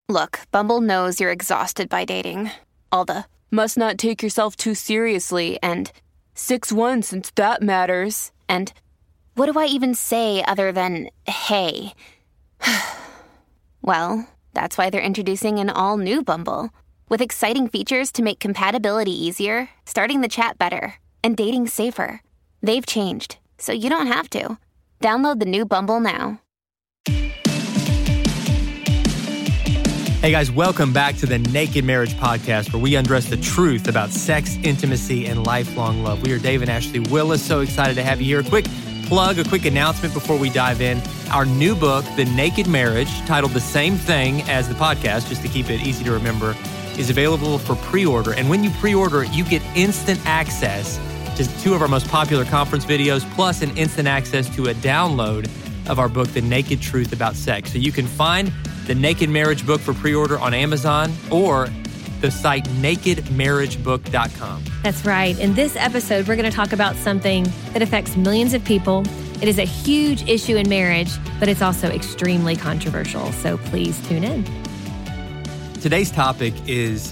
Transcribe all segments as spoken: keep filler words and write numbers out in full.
Look, Bumble knows you're exhausted by dating. All the, must not take yourself too seriously, and six one since that matters. And what do I even say other than, hey? Well, that's why they're introducing an all-new Bumble, with exciting features to make compatibility easier, starting the chat better, and dating safer. They've changed, so you don't have to. Download the new Bumble now. Hey guys, welcome back to the Naked Marriage Podcast, where we undress the truth about sex, intimacy, and lifelong love. We are Dave and Ashley Willis. So excited to have you here. A quick plug, a quick announcement before we dive in. Our new book, The Naked Marriage, titled the same thing as the podcast, just to keep it easy to remember, is available for pre-order. And when you pre-order it, you get instant access to two of our most popular conference videos, plus an instant access to a download of our book, The Naked Truth About Sex. So you can find the Naked Marriage book for pre-order on Amazon or the site naked marriage book dot com. That's right. In this episode, we're going to talk about something that affects millions of people. It is a huge issue in marriage, but it's also extremely controversial. So please tune in. Today's topic is,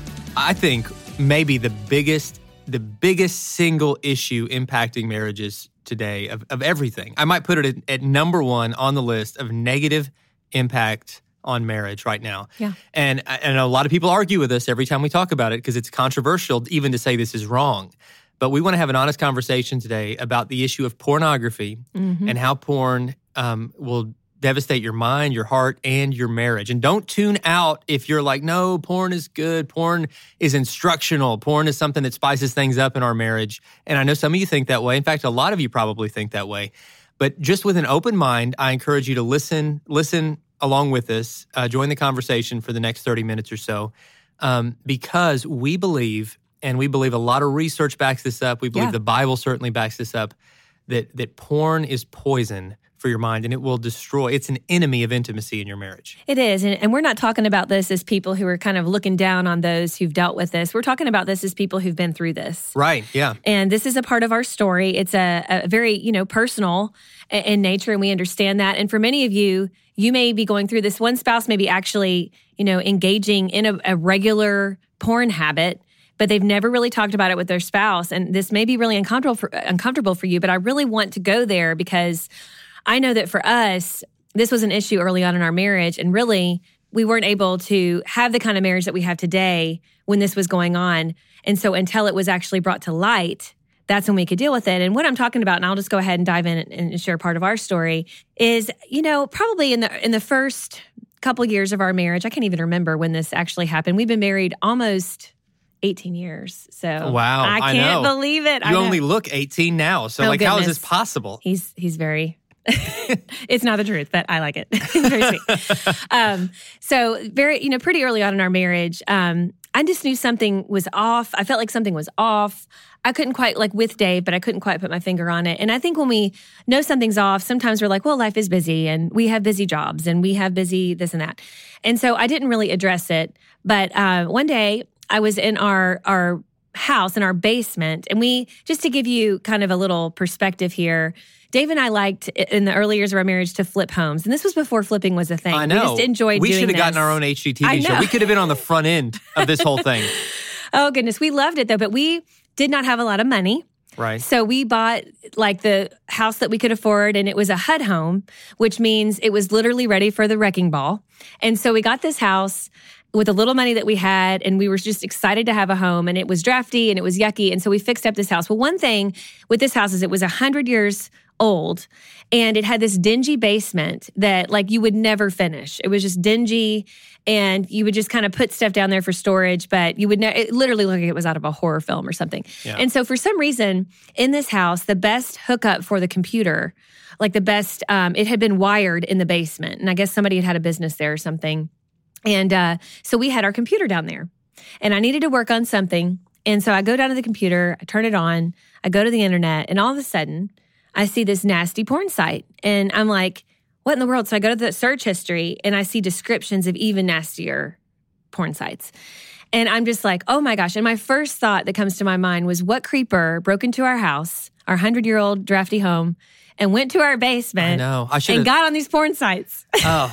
I think, maybe the biggest, the biggest single issue impacting marriages today of, of everything. I might put it at, at number one on the list of negative impact on marriage right now. Yeah. And, and a lot of people argue with us every time we talk about it because it's controversial even to say this is wrong. But we want to have an honest conversation today about the issue of pornography mm-hmm. and how porn um, will devastate your mind, your heart, and your marriage. And don't tune out if you're like, no, porn is good. Porn is instructional. Porn is something that spices things up in our marriage. And I know some of you think that way. In fact, a lot of you probably think that way. But just with an open mind, I encourage you to listen, listen along with us, uh, join the conversation for the next thirty minutes or so, um, because we believe, and we believe a lot of research backs this up, we believe yeah. the Bible certainly backs this up, that that porn is poison for your mind, and it will destroy. It's an enemy of intimacy in your marriage. It is, and, and we're not talking about this as people who are kind of looking down on those who've dealt with this. We're talking about this as people who've been through this. Right, yeah. And this is a part of our story. It's a, a very, you know, personal in nature, and we understand that. And for many of you, you may be going through this. One spouse may be actually, you know, engaging in a, a regular porn habit, but they've never really talked about it with their spouse. And this may be really uncomfortable for, uncomfortable for you, but I really want to go there because I know that for us, this was an issue early on in our marriage, and really, we weren't able to have the kind of marriage that we have today when this was going on. And so until it was actually brought to light, that's when we could deal with it. And what I'm talking about, and I'll just go ahead and dive in and share part of our story, is, you know, probably in the in the first couple years of our marriage, I can't even remember when this actually happened. We've been married almost eighteen years. So wow, I can't I know. believe it. You only look eighteen now. So oh, like, goodness. how is this possible? He's he's very... It's not the truth, but I like it. Very sweet. Um, so very, you know, pretty early on in our marriage, um, I just knew something was off. I felt like something was off. I couldn't quite, like with Dave, but I couldn't quite put my finger on it. And I think when we know something's off, sometimes we're like, well, life is busy and we have busy jobs and we have busy this and that. And so I didn't really address it. But uh, one day I was in our our house, in our basement, and we, just to give you kind of a little perspective here, Dave and I liked, in the early years of our marriage, to flip homes. And this was before flipping was a thing. I know. We just enjoyed we doing this. We should have gotten our own H G T V show. We could have been on the front end of this whole thing. Oh, goodness. We loved it, though. But we did not have a lot of money. Right. So we bought like the house that we could afford, and it was a H U D home, which means it was literally ready for the wrecking ball. And so we got this house with the little money that we had, and we were just excited to have a home, and it was drafty and it was yucky. And so we fixed up this house. Well, one thing with this house is it was one hundred years old, and it had this dingy basement that like you would never finish. It was just dingy, and you would just kind of put stuff down there for storage, but you would ne- it literally looked like it was out of a horror film or something. Yeah. And so for some reason in this house, the best hookup for the computer, like the best, um, it had been wired in the basement, and I guess somebody had had a business there or something. And uh, so we had our computer down there, and I needed to work on something. And so I go down to the computer, I turn it on, I go to the internet, and all of a sudden I see this nasty porn site. And I'm like, what in the world? So I go to the search history, and I see descriptions of even nastier porn sites. And I'm just like, oh my gosh. And my first thought that comes to my mind was, what creeper broke into our house, our hundred-year-old drafty home, and went to our basement I know. I and got on these porn sites? Oh,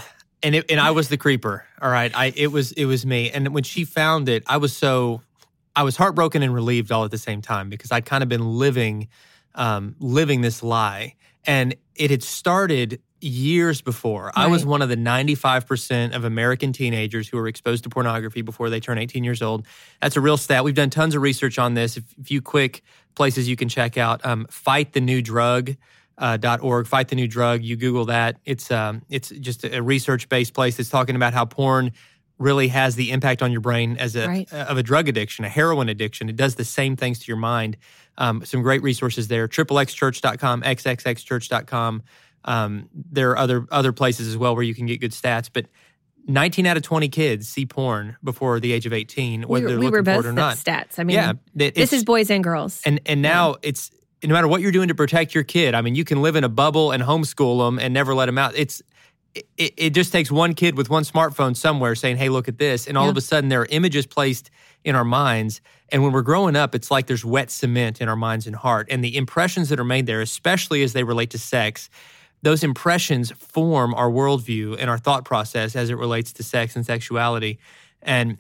And it, and I was the creeper. All right. I it was it was me. And when she found it, I was so I was heartbroken and relieved all at the same time because I'd kind of been living um, living this lie. And it had started years before. Right. I was one of the ninety-five percent of American teenagers who were exposed to pornography before they turn eighteen years old. That's a real stat. We've done tons of research on this. A few quick places you can check out. Um, fight the new drug dot org, Fight the New Drug. You Google that. It's um, it's just a research-based place that's talking about how porn really has the impact on your brain as a right. of a drug addiction, a heroin addiction. It does the same things to your mind. Um, some great resources there. triple x church dot com, x x x church dot com. Um, there are other other places as well where you can get good stats. But nineteen out of twenty kids see porn before the age of eighteen, whether we were, they're we looking were both for it or not. Stats. I mean, yeah, this is boys and girls. And and now yeah. it's no matter what you're doing to protect your kid. I mean, you can live in a bubble and homeschool them and never let them out. It's it, it just takes one kid with one smartphone somewhere saying, "Hey, look at this," and all yeah. of a sudden there are images placed in our minds. And when we're growing up, it's like there's wet cement in our minds and heart, and the impressions that are made there, especially as they relate to sex. Those impressions form our worldview and our thought process as it relates to sex and sexuality. And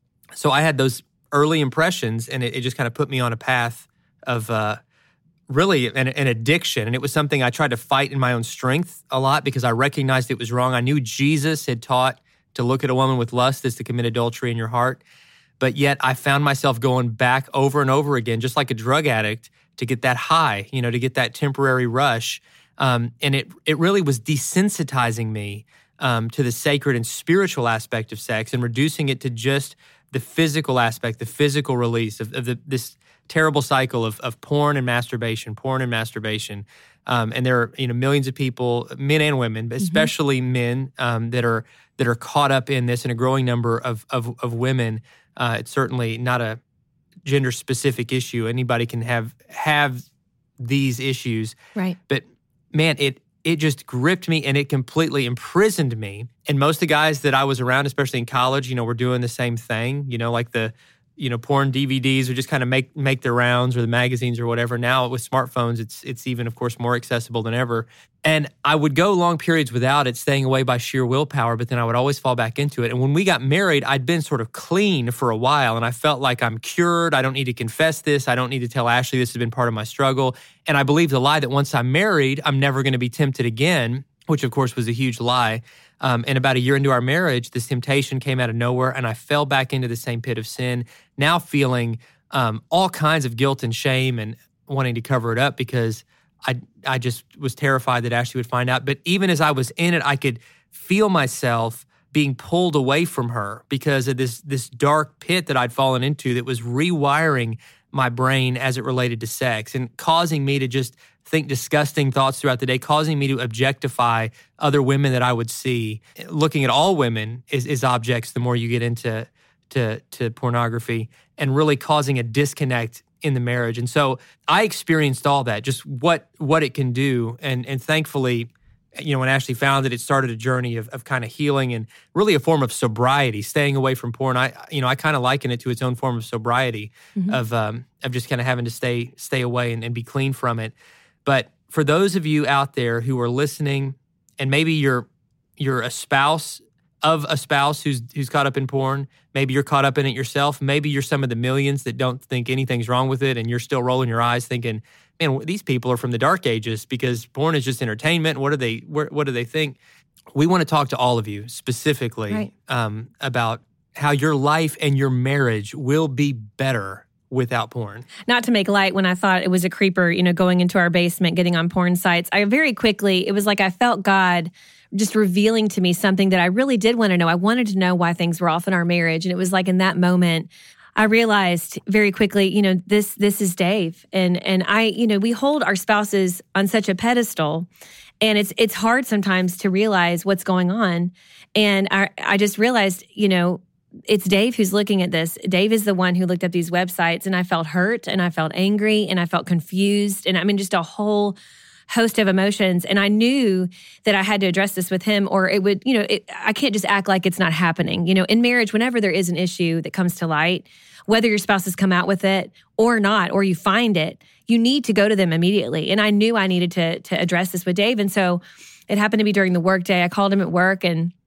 so I had those early impressions, and it, it just kind of put me on a path of uh, really an, an addiction. And it was something I tried to fight in my own strength a lot because I recognized it was wrong. I knew Jesus had taught to look at a woman with lust is to commit adultery in your heart. But yet I found myself going back over and over again, just like a drug addict, to get that high, you know, to get that temporary rush. Um, and it it really was desensitizing me um, to the sacred and spiritual aspect of sex and reducing it to just the physical aspect, the physical release of, of the, this terrible cycle of, of porn and masturbation, porn and masturbation. Um, and there are you know millions of people, men and women, but especially mm-hmm. men um, that are that are caught up in this, and a growing number of of, of women. Uh, it's certainly not a gender-specific issue. Anybody can have have these issues, right? But man, it it just gripped me and it completely imprisoned me. And most of the guys that I was around, especially in college, you know, were doing the same thing. You know, like the you know porn D V Ds would just kind of make make their rounds, or the magazines or whatever. Now with smartphones, it's it's even of course more accessible than ever. And I would go long periods without it, staying away by sheer willpower, but then I would always fall back into it. And when we got married, I'd been sort of clean for a while, and I felt like I'm cured. I don't need to confess this. I don't need to tell Ashley this has been part of my struggle. And I believed the lie that once I'm married, I'm never going to be tempted again, which of course was a huge lie. Um, and about a year into our marriage, this temptation came out of nowhere, and I fell back into the same pit of sin, now feeling um, all kinds of guilt and shame and wanting to cover it up because I I just was terrified that Ashley would find out. But even as I was in it, I could feel myself being pulled away from her because of this this dark pit that I'd fallen into that was rewiring my brain as it related to sex and causing me to just think disgusting thoughts throughout the day, causing me to objectify other women that I would see. Looking at all women is, is objects the more you get into to, to pornography, and really causing a disconnect in the marriage. And so I experienced all that, just what what it can do. And and thankfully, you know, when Ashley found it, it started a journey of, of kind of healing and really a form of sobriety, staying away from porn. I, you know, I kind of liken it to its own form of sobriety, mm-hmm. of um, of just kind of having to stay stay away and, and be clean from it. But for those of you out there who are listening, and maybe you're you're a spouse of a spouse who's who's caught up in porn, maybe you're caught up in it yourself, maybe you're some of the millions that don't think anything's wrong with it, and you're still rolling your eyes thinking, man, these people are from the dark ages because porn is just entertainment. What do they what, what do they think? We want to talk to all of you specifically right. um, about how your life and your marriage will be better without porn. Not to make light, when I thought it was a creeper, you know, going into our basement, getting on porn sites, I very quickly, it was like I felt God just revealing to me something that I really did want to know. I wanted to know why things were off in our marriage. And it was like in that moment, I realized very quickly, you know, this this is Dave. And and I, you know, we hold our spouses on such a pedestal. And it's it's hard sometimes to realize what's going on. And I I just realized, you know, it's Dave who's looking at this. Dave is the one who looked up these websites, and I felt hurt, and I felt angry, and I felt confused, and I mean, just a whole host of emotions. And I knew that I had to address this with him, or it would, you know, it, I can't just act like it's not happening. You know, in marriage, whenever there is an issue that comes to light, whether your spouse has come out with it or not, or you find it, you need to go to them immediately. And I knew I needed to to address this with Dave. And so it happened to be during the workday. I called him at work, and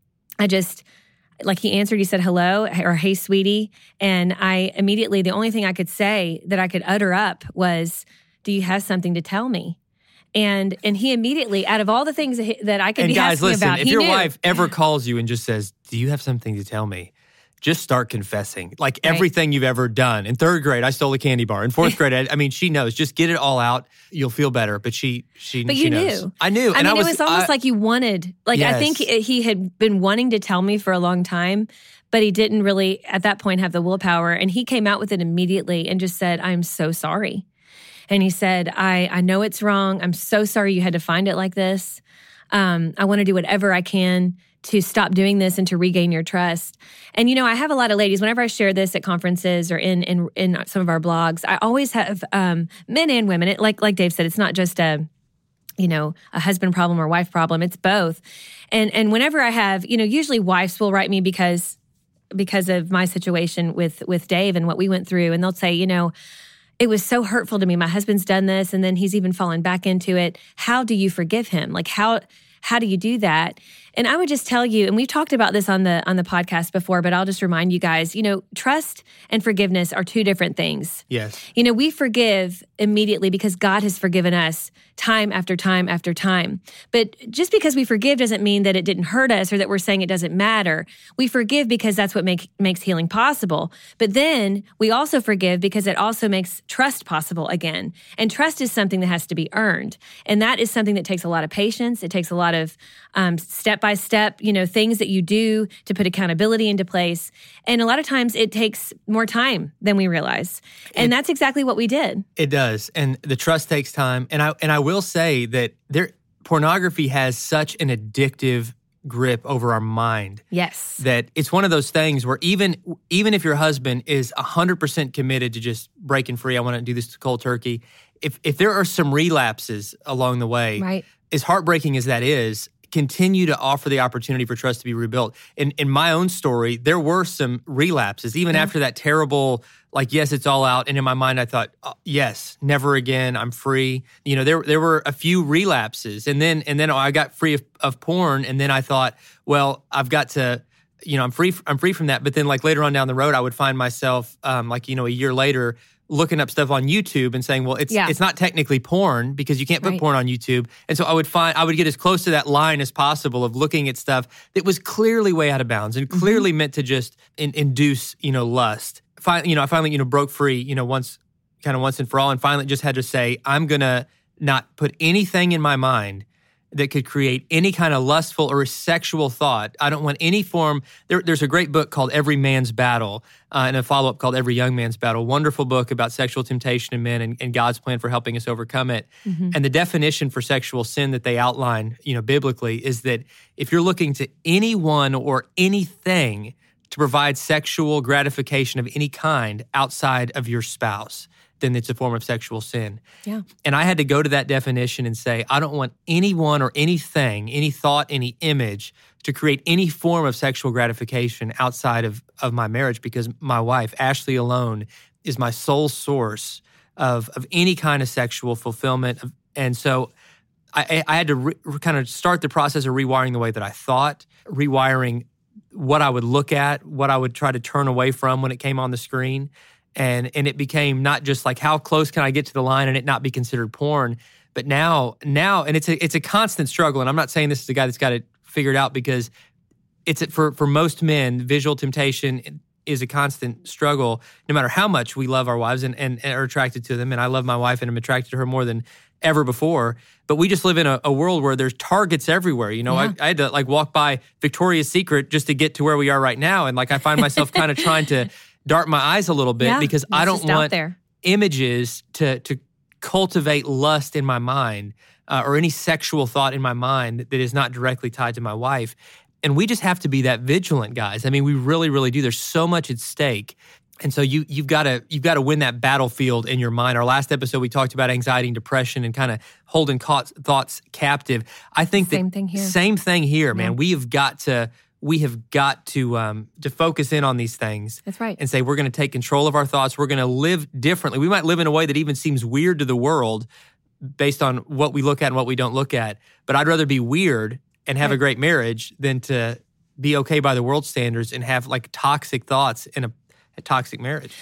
I just, like he answered, he said, hello, or hey, sweetie. And I immediately, the only thing I could say that I could utter up was, do you have something to tell me? And and he immediately, out of all the things that, he, that I could and be guys, asking listen, about, if he your knew. wife ever calls you and just says, do you have something to tell me? Just start confessing. Like Right. everything you've ever done. In third grade, I stole a candy bar. In fourth grade, I, I mean, she knows. Just get it all out. You'll feel better. But she she, But she you knows. knew. I knew. I and mean, I was, it was almost I, like you wanted, like I Yes. think he had been wanting to tell me for a long time, but he didn't really, at that point, have the willpower. And he came out with it immediately and just said, I'm so sorry. And he said, I, I know it's wrong. I'm so sorry you had to find it like this. Um, I want to do whatever I can to stop doing this and to regain your trust. And, you know, I have a lot of ladies, whenever I share this at conferences or in in, in some of our blogs, I always have um, men and women. It, like like Dave said, it's not just a, you know, a husband problem or wife problem. It's both. And and whenever I have, you know, usually wives will write me because because of my situation with with Dave and what we went through. And they'll say, you know, it was so hurtful to me. My husband's done this and then he's even fallen back into it. How do you forgive him? Like how how do you do that? And I would just tell you, and we've talked about this on the on the podcast before, but I'll just remind you guys, you know, trust and forgiveness are two different things. Yes. You know, we forgive immediately because God has forgiven us time after time after time. But just because we forgive doesn't mean that it didn't hurt us or that we're saying it doesn't matter. We forgive because that's what make, makes healing possible. But then we also forgive because it also makes trust possible again. And trust is something that has to be earned. And that is something that takes a lot of patience. It takes a lot of um, step-by-step, you know, things that you do to put accountability into place. And a lot of times it takes more time than we realize. And It- that's exactly what we did. It does. And the trust takes time. And I and I will say that there pornography has such an addictive grip over our mind Yes. that it's one of those things where even even if your husband is one hundred percent committed to just breaking free, I want to do this cold turkey, if if there are some relapses along the way, Right. as heartbreaking as that is, continue to offer the opportunity for trust to be rebuilt. In in my own story, there were some relapses, even Yeah. after that terrible, like, yes, it's all out. And in my mind, I thought, oh, yes, never again. I'm free. You know, there there were a few relapses, and then and then I got free of, of porn, and then I thought, well, I've got to, you know, I'm free. I'm free from that. But then, like later on down the road, I would find myself, um, like you know, a year later, looking up stuff on YouTube and saying, well, it's Yeah. it's not technically porn because you can't put Right. porn on YouTube. And so I would find I would get as close to that line as possible of looking at stuff that was clearly way out of bounds and clearly Mm-hmm. meant to just in, induce, you know, lust. Finally, you know, I finally, you know, broke free, you know, once kind of once and for all, and finally just had to say, I'm gonna not put anything in my mind that could create any kind of lustful or sexual thought. I don't want any form. There, there's a great book called Every Man's Battle uh, and a follow-up called Every Young Man's Battle. Wonderful book about sexual temptation in men and, and God's plan for helping us overcome it. Mm-hmm. And the definition for sexual sin that they outline, you know, biblically is that if you're looking to anyone or anything to provide sexual gratification of any kind outside of your spouse, then it's a form of sexual sin. Yeah. And I had to go to that definition and say, I don't want anyone or anything, any thought, any image to create any form of sexual gratification outside of, of my marriage because my wife, Ashley alone, is my sole source of, of any kind of sexual fulfillment. And so I, I had to re, kind of start the process of rewiring the way that I thought, rewiring what I would look at, what I would try to turn away from when it came on the screen. And and it became not just like how close can I get to the line and it not be considered porn, but now now and it's a it's a constant struggle. And I'm not saying this is a guy that's got it figured out because it's for for most men, visual temptation is a constant struggle. No matter how much we love our wives and, and, and are attracted to them, and I love my wife and I'm attracted to her more than ever before. But we just live in a, a world where there's targets everywhere. You know, Yeah. I, I had to like walk by Victoria's Secret just to get to where we are right now, and like I find myself kind of trying to dart my eyes a little bit Yeah, because it's I don't just out want there. images to to cultivate lust in my mind uh, or any sexual thought in my mind that, that is not directly tied to my wife. And we just have to be that vigilant, guys. I mean, we really, really do. There's so much at stake. And so you you've got to you've got to win that battlefield in your mind. Our last episode, we talked about anxiety and depression and kind of holding caught, thoughts captive. I think Same that thing here. same thing here, man. Yeah. We have got to we have got to um, to focus in on these things. That's right. And say we're going to take control of our thoughts. We're going to live differently. We might live in a way that even seems weird to the world based on what we look at and what we don't look at. But I'd rather be weird and have Right. a great marriage than to be okay by the world standards and have like toxic thoughts in a, a toxic marriage.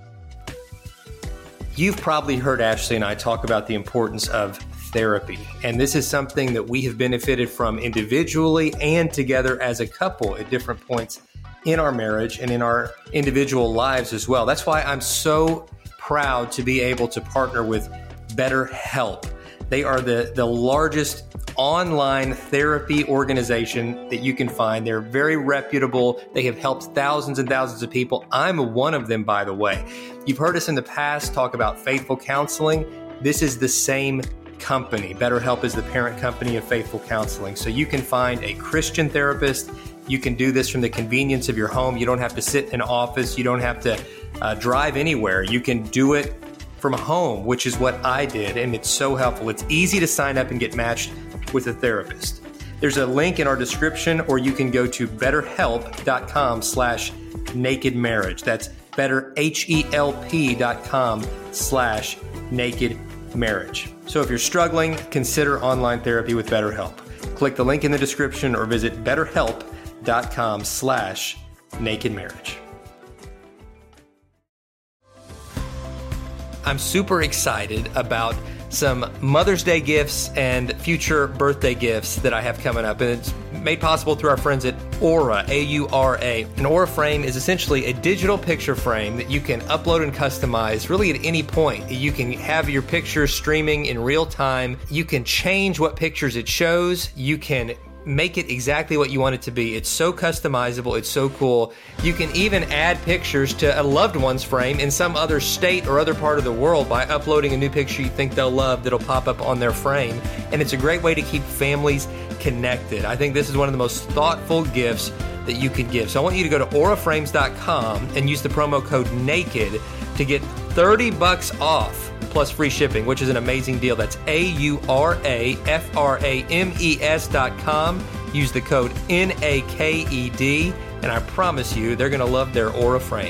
You've probably heard Ashley and I talk about the importance of therapy. And this is something that we have benefited from individually and together as a couple at different points in our marriage and in our individual lives as well. That's why I'm so proud to be able to partner with BetterHelp. They are the, the largest online therapy organization that you can find. They're very reputable. They have helped thousands and thousands of people. I'm one of them, by the way. You've heard us in the past talk about Faithful Counseling. This is the same company. BetterHelp is the parent company of Faithful Counseling. So you can find a Christian therapist. You can do this from the convenience of your home. You don't have to sit in an office. You don't have to uh, drive anywhere. You can do it from home, which is what I did, and it's so helpful. It's easy to sign up and get matched with a therapist. There's a link in our description, or you can go to betterhelp.com slash naked marriage. That's better, H-E-L-P dot com slash naked marriage. So if you're struggling, consider online therapy with BetterHelp. Click the link in the description or visit betterhelp.com slash naked marriage. I'm super excited about some Mother's Day gifts and future birthday gifts that I have coming up. And it's made possible through our friends at Aura, A U R A. An Aura frame is essentially a digital picture frame that you can upload and customize really at any point. You can have your pictures streaming in real time. You can change what pictures it shows. You can make it exactly what you want it to be. It's so customizable. It's so cool. You can even add pictures to a loved one's frame in some other state or other part of the world by uploading a new picture you think they'll love that'll pop up on their frame. And it's a great way to keep families connected. I think this is one of the most thoughtful gifts that you can give. So I want you to go to aura frames dot com and use the promo code NAKED to get thirty bucks off plus free shipping, which is an amazing deal. That's A U R A F R A M E S dot com. Use the code N A K E D, and I promise you, they're going to love their Aura frame.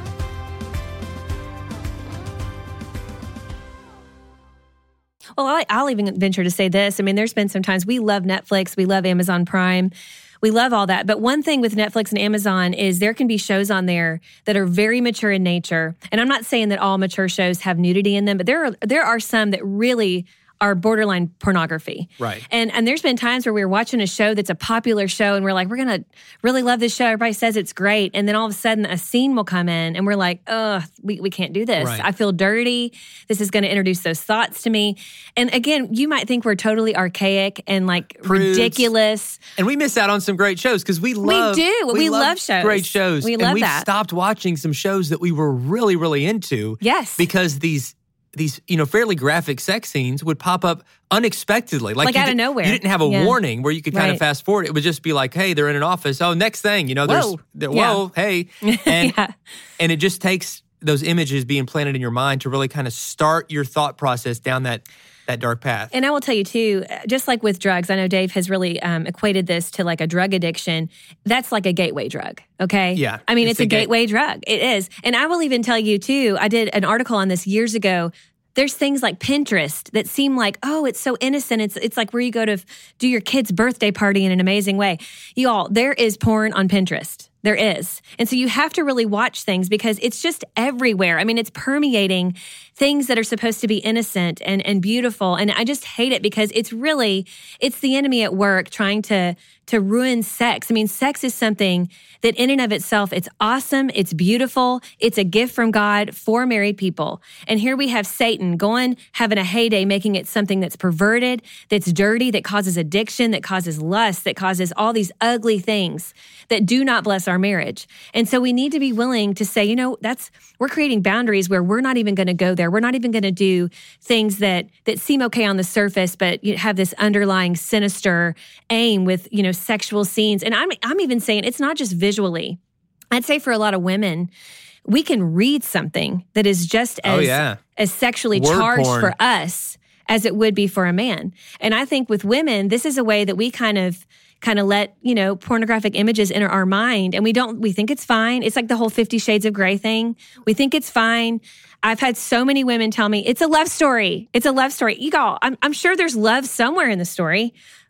Well, I, I'll even venture to say this. I mean, there's been some times we love Netflix, we love Amazon Prime, we love all that. But one thing with Netflix and Amazon is there can be shows on there that are very mature in nature. And I'm not saying that all mature shows have nudity in them, but there are there are some that really are borderline pornography. Right. And and there's been times where we were watching a show that's a popular show and we're like, we're going to really love this show. Everybody says it's great. And then all of a sudden a scene will come in and we're like, ugh, we, we can't do this. Right. I feel dirty. This is going to introduce those thoughts to me. And again, you might think we're totally archaic and like Prudes. Ridiculous. And we miss out on some great shows because we love We do. We, we love, love shows. Great shows. We and love we've that. stopped watching some shows that we were really, really into. Yes. Because these these, you know, fairly graphic sex scenes would pop up unexpectedly. Like, like you out did, of nowhere. You didn't have a yeah. warning where you could kind right. of fast forward. It would just be like, hey, they're in an office. Oh, next thing, you know, Whoa. there's, Yeah. whoa, hey. And, yeah. and it just takes those images being planted in your mind to really kind of start your thought process down that that dark path. And I will tell you too, just like with drugs, I know Dave has really um, equated this to like a drug addiction. That's like a gateway drug, okay? Yeah. I mean, it's, it's a gateway gate- drug. It is. And I will even tell you too, I did an article on this years ago. There's things like Pinterest that seem like, oh, it's so innocent. It's it's like where you go to f- do your kid's birthday party in an amazing way. You all, there is porn on Pinterest. There is. And so you have to really watch things because it's just everywhere. I mean, it's permeating things that are supposed to be innocent and, and beautiful. And I just hate it because it's really, it's the enemy at work trying to, to ruin sex. I mean, sex is something that in and of itself, it's awesome. It's beautiful. It's a gift from God for married people. And here we have Satan going, having a heyday, making it something that's perverted, that's dirty, that causes addiction, that causes lust, that causes all these ugly things that do not bless our marriage. And so we need to be willing to say, you know, that's, we're creating boundaries where we're not even going to go there. We're not even going to do things that that seem okay on the surface, but you have this underlying sinister aim with, you know, sexual scenes. And I'm I'm even saying it's not just visually. I'd say for a lot of women, we can read something that is just as, oh, yeah. as sexually Word charged porn. for us as it would be for a man. And I think with women, this is a way that we kind of kind of let, you know, pornographic images enter our mind. And we don't, we think it's fine. It's like the whole Fifty Shades of Grey thing. We think it's fine. I've had so many women tell me, it's a love story. It's a love story. You go, I'm, I'm sure there's love somewhere in the story,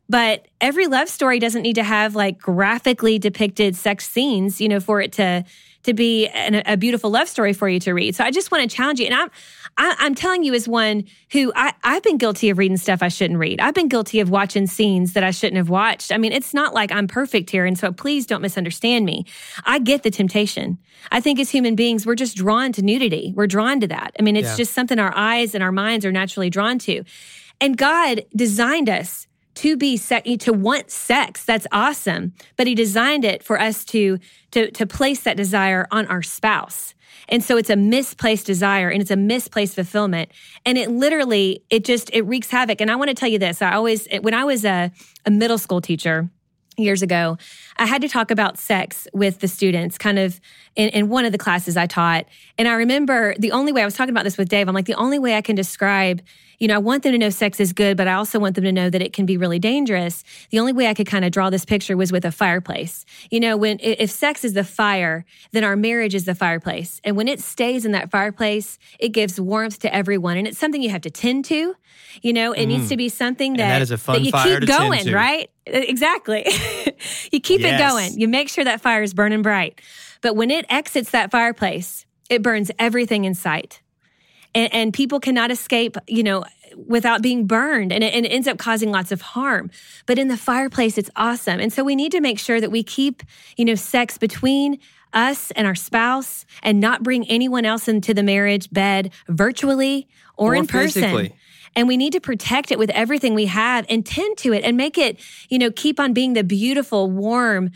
But every love story doesn't need to have like graphically depicted sex scenes, you know, for it to to be an, a beautiful love story for you to read. So I just want to challenge you. And I'm, I, I'm telling you as one who I, I've been guilty of reading stuff I shouldn't read. I've been guilty of watching scenes that I shouldn't have watched. I mean, it's not like I'm perfect here. And so please don't misunderstand me. I get the temptation. I think as human beings, we're just drawn to nudity. We're drawn to that. I mean, it's yeah. just something our eyes and our minds are naturally drawn to. And God designed us to be sex, to want sex. That's awesome. But he designed it for us to, to, to place that desire on our spouse. And so it's a misplaced desire and it's a misplaced fulfillment. And it literally, it just, it wreaks havoc. And I want to tell you this. I always, when I was a, a middle school teacher years ago, I had to talk about sex with the students kind of in, in one of the classes I taught. And I remember the only way, I was talking about this with Dave, I'm like, the only way I can describe, you know, I want them to know sex is good, but I also want them to know that it can be really dangerous. The only way I could kind of draw this picture was with a fireplace. You know, when if sex is the fire, then our marriage is the fireplace. And when it stays in that fireplace, it gives warmth to everyone. And it's something you have to tend to. You know, it mm. needs to be something that, and that is a fun that you fire keep to going, tend to. Right? Exactly. You keep yes. it going. You make sure that fire is burning bright. But when it exits that fireplace, it burns everything in sight. And, and people cannot escape, you know, without being burned. And it, and it ends up causing lots of harm. But in the fireplace, it's awesome. And so we need to make sure that we keep, you know, sex between us and our spouse and not bring anyone else into the marriage bed virtually or, or in person. Physically. And we need to protect it with everything we have and tend to it and make it, you know, keep on being the beautiful, warm,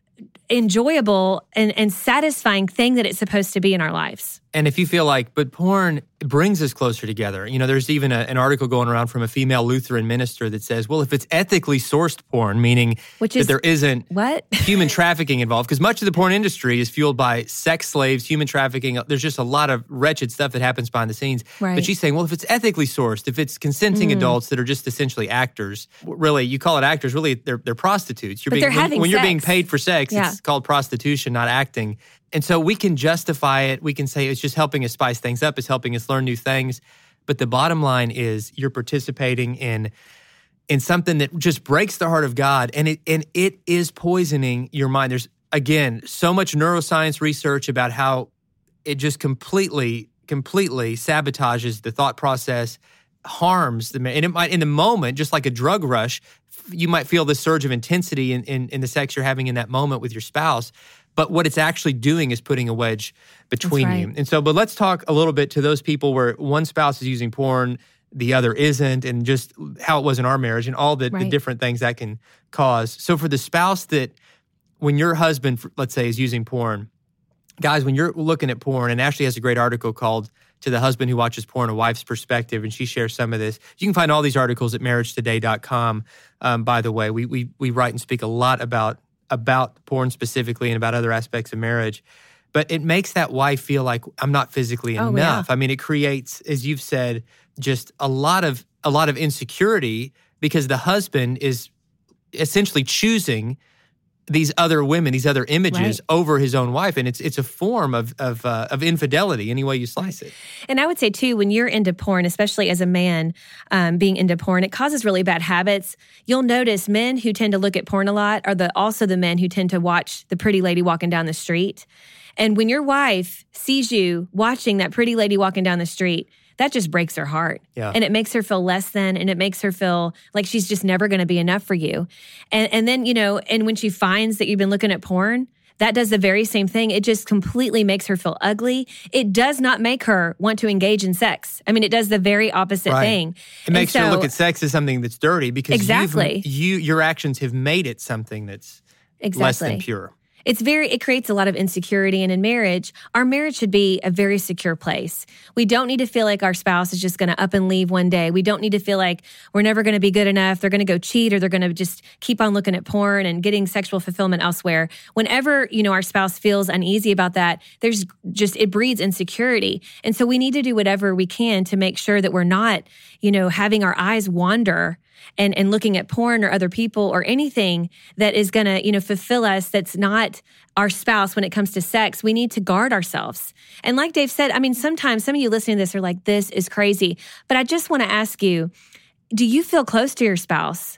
enjoyable, and, and satisfying thing that it's supposed to be in our lives. And if you feel like, but porn brings us closer together. You know, there's even a, an article going around from a female Lutheran minister that says, well, if it's ethically sourced porn, meaning Which is, that there isn't what? human trafficking involved, because much of the porn industry is fueled by sex slaves, human trafficking. There's just a lot of wretched stuff that happens behind the scenes. Right. But she's saying, well, if it's ethically sourced, if it's consenting mm. adults that are just essentially actors, really, you call it actors, really, they're, they're prostitutes. You're but being, they're when, having when sex. You're being paid for sex, yeah. it's called prostitution, not acting. And so we can justify it. We can say it's just helping us spice things up. It's helping us learn new things. But the bottom line is you're participating in in something that just breaks the heart of God, and it and it is poisoning your mind. There's, again, so much neuroscience research about how it just completely, completely sabotages the thought process, harms the man. And it might, in the moment, just like a drug rush, you might feel the surge of intensity in, in, in the sex you're having in that moment with your spouse. But what it's actually doing is putting a wedge between right. you. And so, but let's talk a little bit to those people where one spouse is using porn, the other isn't, and just how it was in our marriage and all the, right. the different things that can cause. So for the spouse that, when your husband, let's say, is using porn, guys, when you're looking at porn, and Ashley has a great article called To the Husband Who Watches Porn, A Wife's Perspective, and she shares some of this. You can find all these articles at marriage today dot com, um, by the way. We, we, we write and speak a lot about about porn specifically and about other aspects of marriage. But it makes that wife feel like I'm not physically oh, enough. Yeah. I mean, it creates, as you've said, just a lot of a lot of insecurity because the husband is essentially choosing these other women, these other images right. over his own wife. And it's it's a form of of, uh, of infidelity, any way you slice it. And I would say, too, when you're into porn, especially as a man um, being into porn, it causes really bad habits. You'll notice men who tend to look at porn a lot are the also the men who tend to watch the pretty lady walking down the street. And when your wife sees you watching that pretty lady walking down the street, that just breaks her heart. Yeah. And it makes her feel less than, and it makes her feel like she's just never going to be enough for you. And and then, you know, and when she finds that you've been looking at porn, that does the very same thing. It just completely makes her feel ugly. It does not make her want to engage in sex. I mean, it does the very opposite right. thing. It makes so, her look at sex as something that's dirty because exactly. you your actions have made it something that's exactly. less than pure. It's very, it creates a lot of insecurity. And in marriage, our marriage should be a very secure place. We don't need to feel like our spouse is just going to up and leave one day. We don't need to feel like we're never going to be good enough. They're going to go cheat or they're going to just keep on looking at porn and getting sexual fulfillment elsewhere. Whenever, you know, our spouse feels uneasy about that, there's just, it breeds insecurity. And so we need to do whatever we can to make sure that we're not, you know, having our eyes wander and, and looking at porn or other people or anything that is going to, you know, fulfill us that's not our spouse when it comes to sex. We need to guard ourselves. And like Dave said, I mean, sometimes some of you listening to this are like, this is crazy. But I just want to ask you, do you feel close to your spouse?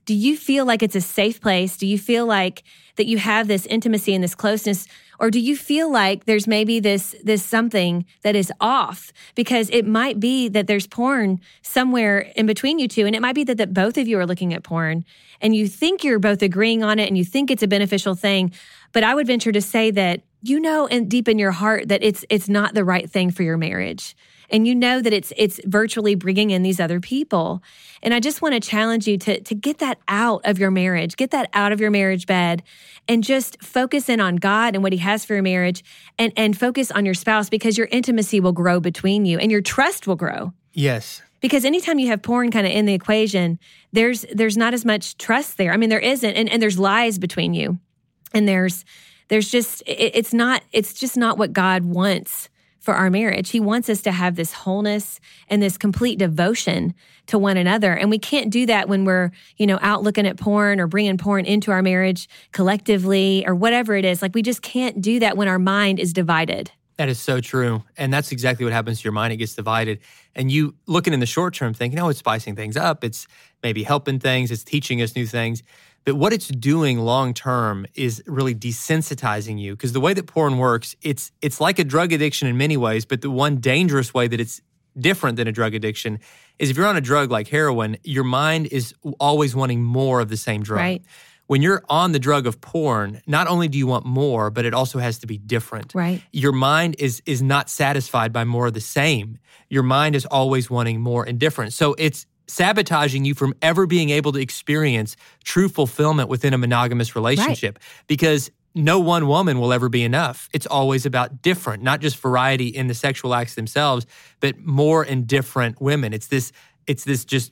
Do you feel like it's a safe place? Do you feel like that you have this intimacy and this closeness? Or do you feel like there's maybe this this something that is off? Because it might be that there's porn somewhere in between you two. And it might be that, that both of you are looking at porn and you think you're both agreeing on it and you think it's a beneficial thing. But I would venture to say that you know and deep in your heart that it's it's not the right thing for your marriage. And you know that it's it's virtually bringing in these other people. And I just want to challenge you to, to get that out of your marriage, get that out of your marriage bed, and just focus in on God and what He has for your marriage, and, and focus on your spouse, because your intimacy will grow between you and your trust will grow. Yes. Because anytime you have porn kind of in the equation, there's there's not as much trust there. I mean, there isn't, and, and there's lies between you. And there's there's just, it, it's not, it's just not what God wants for our marriage. He wants us to have this wholeness and this complete devotion to one another. And we can't do that when we're, you know, out looking at porn or bringing porn into our marriage collectively or whatever it is. Like, we just can't do that when our mind is divided. That is so true. And that's exactly what happens to your mind. It gets divided. And you looking in the short term thinking, oh, it's spicing things up. It's maybe helping things. It's teaching us new things. But what it's doing long term is really desensitizing you, because the way that porn works, it's it's like a drug addiction in many ways, but the one dangerous way that it's different than a drug addiction is if you're on a drug like heroin, your mind is always wanting more of the same drug. Right. When you're on the drug of porn, not only do you want more, but it also has to be different. Right. Your mind is is not satisfied by more of the same. Your mind is always wanting more and different. So it's sabotaging you from ever being able to experience true fulfillment within a monogamous relationship, right, because no one woman will ever be enough. It's always about different, not just variety in the sexual acts themselves, but more and different women. It's this, it's this just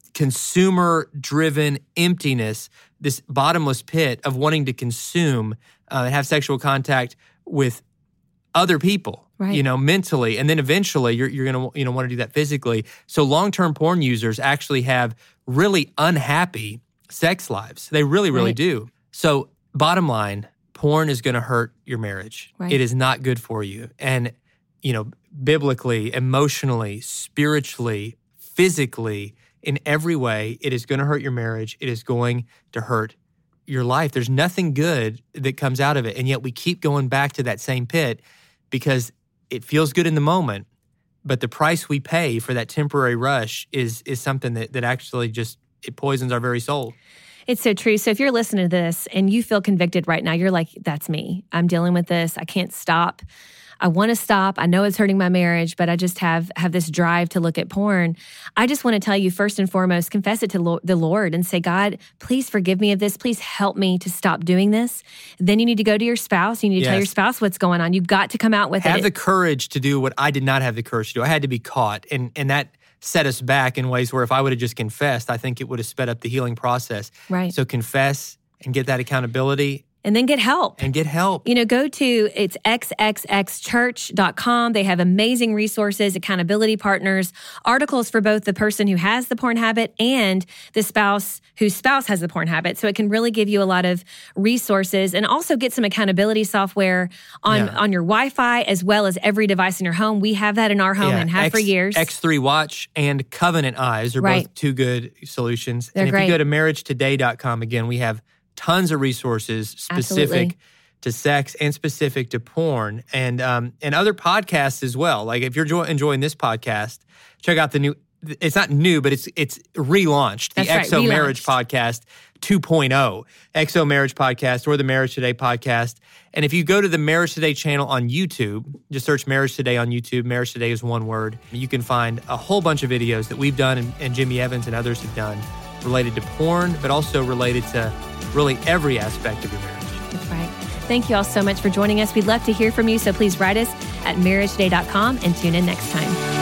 consumer-driven emptiness, this bottomless pit of wanting to consume uh, and have sexual contact with other people, right, you know, mentally, and then eventually you're you're going to you know want to do that physically. So long-term porn users actually have really unhappy sex lives. They really, really right. do. So bottom line, porn is going to hurt your marriage. Right. It is not good for you. And, you know, biblically, emotionally, spiritually, physically, in every way, it is going to hurt your marriage. It is going to hurt your life. There's nothing good that comes out of it. And yet we keep going back to that same pit because it feels good in the moment, but the price we pay for that temporary rush is is something that, that actually just, it poisons our very soul. It's so true. So if you're listening to this and you feel convicted right now, you're like, that's me. I'm dealing with this. I can't stop. I want to stop. I know it's hurting my marriage, but I just have have this drive to look at porn. I just want to tell you, first and foremost, confess it to lo- the Lord and say, God, please forgive me of this. Please help me to stop doing this. Then you need to go to your spouse. You need to yes. tell your spouse what's going on. You've got to come out with have it. Have the courage to do what I did not have the courage to do. I had to be caught. And, and that set us back in ways where if I would have just confessed, I think it would have sped up the healing process. Right. So confess and get that accountability. And then get help. And get help. You know, go to, it's x x x church dot com. They have amazing resources, accountability partners, articles for both the person who has the porn habit and the spouse whose spouse has the porn habit. So it can really give you a lot of resources and also get some accountability software on, yeah. on your Wi-Fi as well as every device in your home. We have that in our home yeah. and have X, for years. X three Watch and Covenant Eyes are right. both two good solutions. They're and if great. you go to marriage today dot com, again, we have tons of resources specific Absolutely. to sex and specific to porn, and um, and other podcasts as well. Like if you're jo- enjoying this podcast, check out the new. It's not new, but it's it's relaunched. The That's right, X O relaunched. Marriage Podcast two point oh, X O Marriage Podcast or the Marriage Today Podcast. And if you go to the Marriage Today channel on YouTube, just search Marriage Today on YouTube. Marriage Today is one word. You can find a whole bunch of videos that we've done and, and Jimmy Evans and others have done related to porn, but also related to really every aspect of your marriage. That's right. Thank you all so much for joining us. We'd love to hear from you, so please write us at marriage today dot com and tune in next time.